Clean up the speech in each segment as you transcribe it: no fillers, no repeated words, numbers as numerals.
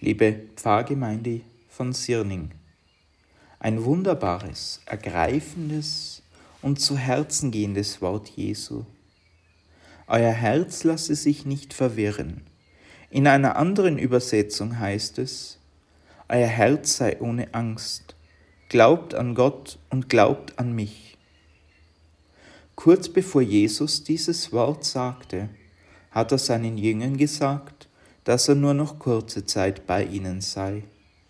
Liebe Pfarrgemeinde von Sirning, ein wunderbares, ergreifendes und zu Herzen gehendes Wort Jesu. Euer Herz lasse sich nicht verwirren. In einer anderen Übersetzung heißt es, euer Herz sei ohne Angst, glaubt an Gott und glaubt an mich. Kurz bevor Jesus dieses Wort sagte, hat er seinen Jüngern gesagt, dass er nur noch kurze Zeit bei ihnen sei.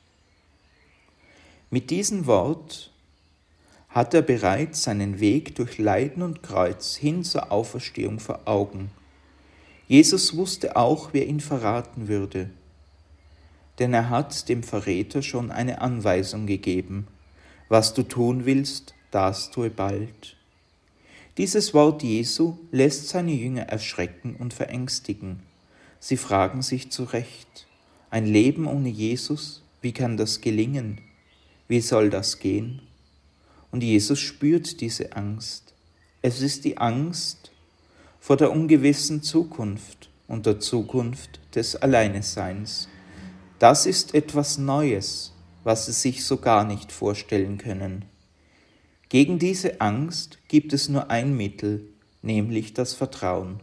Mit diesem Wort hat er bereits seinen Weg durch Leiden und Kreuz hin zur Auferstehung vor Augen. Jesus wusste auch, wer ihn verraten würde, denn er hat dem Verräter schon eine Anweisung gegeben: Was du tun willst, das tue bald. Dieses Wort Jesu lässt seine Jünger erschrecken und verängstigen. Sie fragen sich zu Recht: Ein Leben ohne Jesus, wie kann das gelingen? Wie soll das gehen? Und Jesus spürt diese Angst. Es ist die Angst vor der ungewissen Zukunft und der Zukunft des Alleineseins. Das ist etwas Neues, was sie sich so gar nicht vorstellen können. Gegen diese Angst gibt es nur ein Mittel, nämlich das Vertrauen.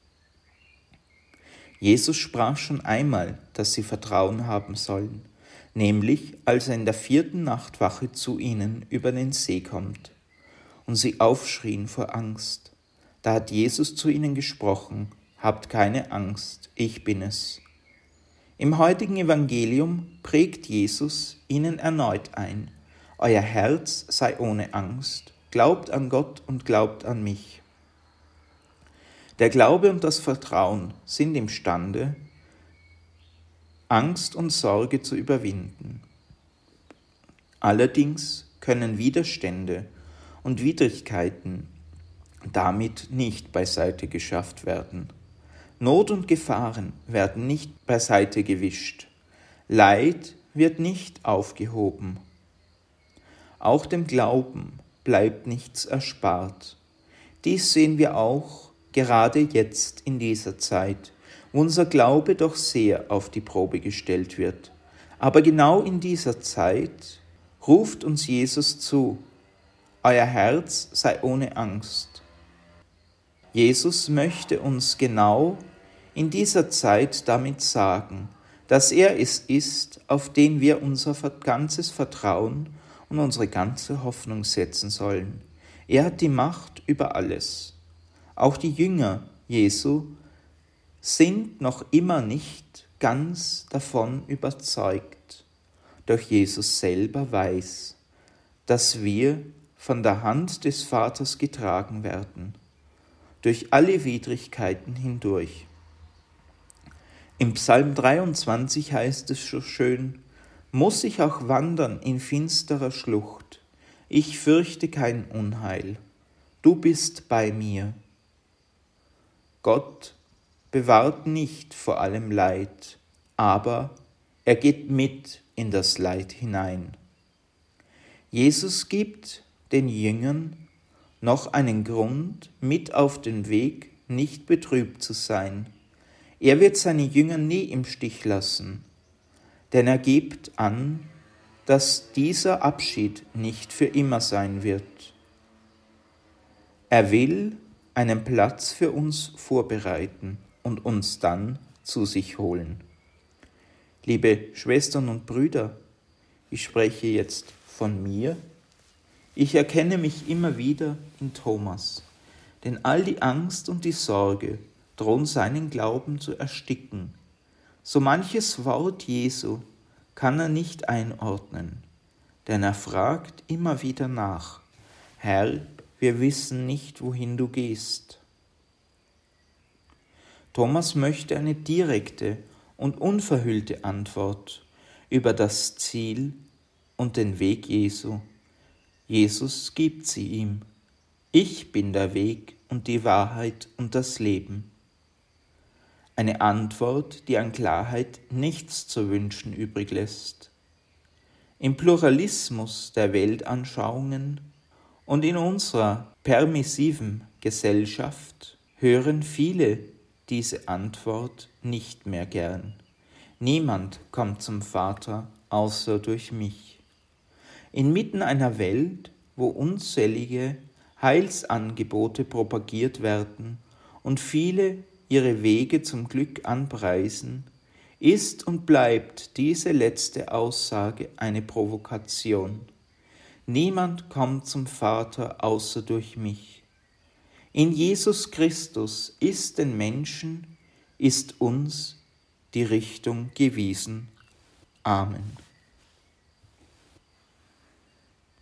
Jesus sprach schon einmal, dass sie Vertrauen haben sollen, nämlich als er in der 4. Nachtwache zu ihnen über den See kommt und sie aufschrien vor Angst. Da hat Jesus zu ihnen gesprochen: Habt keine Angst, ich bin es. Im heutigen Evangelium prägt Jesus ihnen erneut ein: Euer Herz sei ohne Angst, glaubt an Gott und glaubt an mich. Der Glaube und das Vertrauen sind imstande, Angst und Sorge zu überwinden. Allerdings können Widerstände und Widrigkeiten damit nicht beiseite geschafft werden. Not und Gefahren werden nicht beiseite gewischt. Leid wird nicht aufgehoben. Auch dem Glauben bleibt nichts erspart. Dies sehen wir auch gerade jetzt in dieser Zeit, wo unser Glaube doch sehr auf die Probe gestellt wird. Aber genau in dieser Zeit ruft uns Jesus zu: Euer Herz sei ohne Angst. Jesus möchte uns genau in dieser Zeit damit sagen, dass er es ist, auf den wir unser ganzes Vertrauen und unsere ganze Hoffnung setzen sollen. Er hat die Macht über alles. Auch die Jünger Jesu sind noch immer nicht ganz davon überzeugt. Doch Jesus selber weiß, dass wir von der Hand des Vaters getragen werden, durch alle Widrigkeiten hindurch. Im Psalm 23 heißt es so schön: Muss ich auch wandern in finsterer Schlucht, ich fürchte kein Unheil, du bist bei mir. Gott bewahrt nicht vor allem Leid, aber er geht mit in das Leid hinein. Jesus gibt den Jüngern noch einen Grund, mit auf den Weg nicht betrübt zu sein. Er wird seine Jünger nie im Stich lassen, denn er gibt an, dass dieser Abschied nicht für immer sein wird. Er will einen Platz für uns vorbereiten und uns dann zu sich holen. Liebe Schwestern und Brüder, ich spreche jetzt von mir. Ich erkenne mich immer wieder in Thomas, denn all die Angst und die Sorge drohen seinen Glauben zu ersticken. So manches Wort Jesu kann er nicht einordnen, denn er fragt immer wieder nach: Herr, wir wissen nicht, wohin du gehst. Thomas möchte eine direkte und unverhüllte Antwort über das Ziel und den Weg Jesu. Jesus gibt sie ihm: Ich bin der Weg und die Wahrheit und das Leben. Eine Antwort, die an Klarheit nichts zu wünschen übrig lässt. Im Pluralismus der Weltanschauungen und in unserer permissiven Gesellschaft hören viele diese Antwort nicht mehr gern. Niemand kommt zum Vater außer durch mich. Inmitten einer Welt, wo unzählige Heilsangebote propagiert werden und viele ihre Wege zum Glück anpreisen, ist und bleibt diese letzte Aussage eine Provokation. Niemand kommt zum Vater außer durch mich. In Jesus Christus ist den Menschen, ist uns die Richtung gewiesen. Amen.